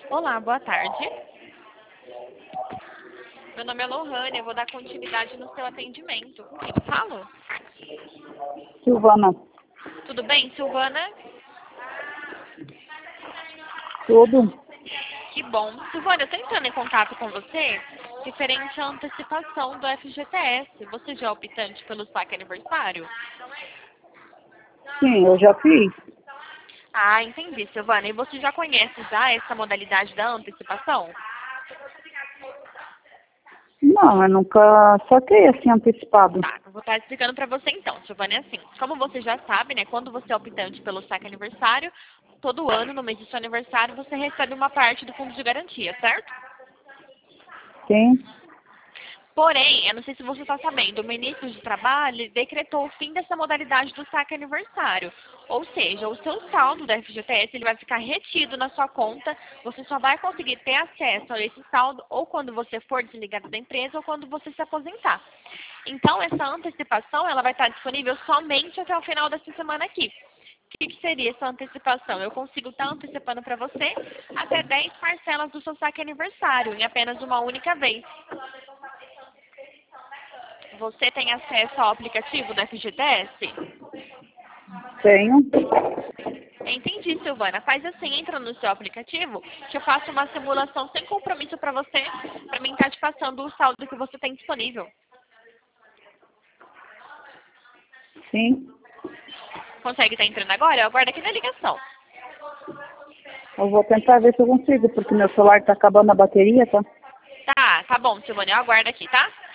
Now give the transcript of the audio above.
Olá, boa tarde. Meu nome é Lohane, eu vou dar continuidade no seu atendimento. Com quem eu falo? Silvana, Tudo bem, Silvana? tudo? Que bom. Silvana, eu estou entrando em contato com você referente à antecipação do FGTS. Você já é optante pelo saque aniversário? Sim, eu já fiz. Ah, entendi, Silvana. E você já conhece já essa modalidade da antecipação? Não, eu nunca saquei assim antecipado. Tá, eu vou estar explicando para você então, Giovanni, é assim. Como você já sabe, né, quando você é optante pelo saque aniversário, todo ano, no mês do seu aniversário, você recebe uma parte do fundo de garantia, certo? Sim, Porém, eu não sei se você está sabendo, o ministro de Trabalho decretou o fim dessa modalidade do saque aniversário. Ou seja, o seu saldo da FGTS ele vai ficar retido na sua conta, você só vai conseguir ter acesso a esse saldo ou quando você for desligado da empresa ou quando você se aposentar. Então, essa antecipação ela vai estar disponível somente até o final dessa semana aqui. O que seria essa antecipação? Eu consigo estar antecipando para você até 10 parcelas do seu saque aniversário, em apenas uma única vez. Você tem acesso ao aplicativo da FGTS? tenho. Entendi, Silvana. Faz assim, entra no seu aplicativo, que eu faço uma simulação sem compromisso para você, para mim estar te passando o saldo que você tem disponível. Sim, Consegue estar entrando agora? Eu aguardo aqui na ligação. eu vou tentar ver se eu consigo, porque meu celular tá acabando a bateria, tá? Tá bom, Silvana, eu aguardo aqui, tá?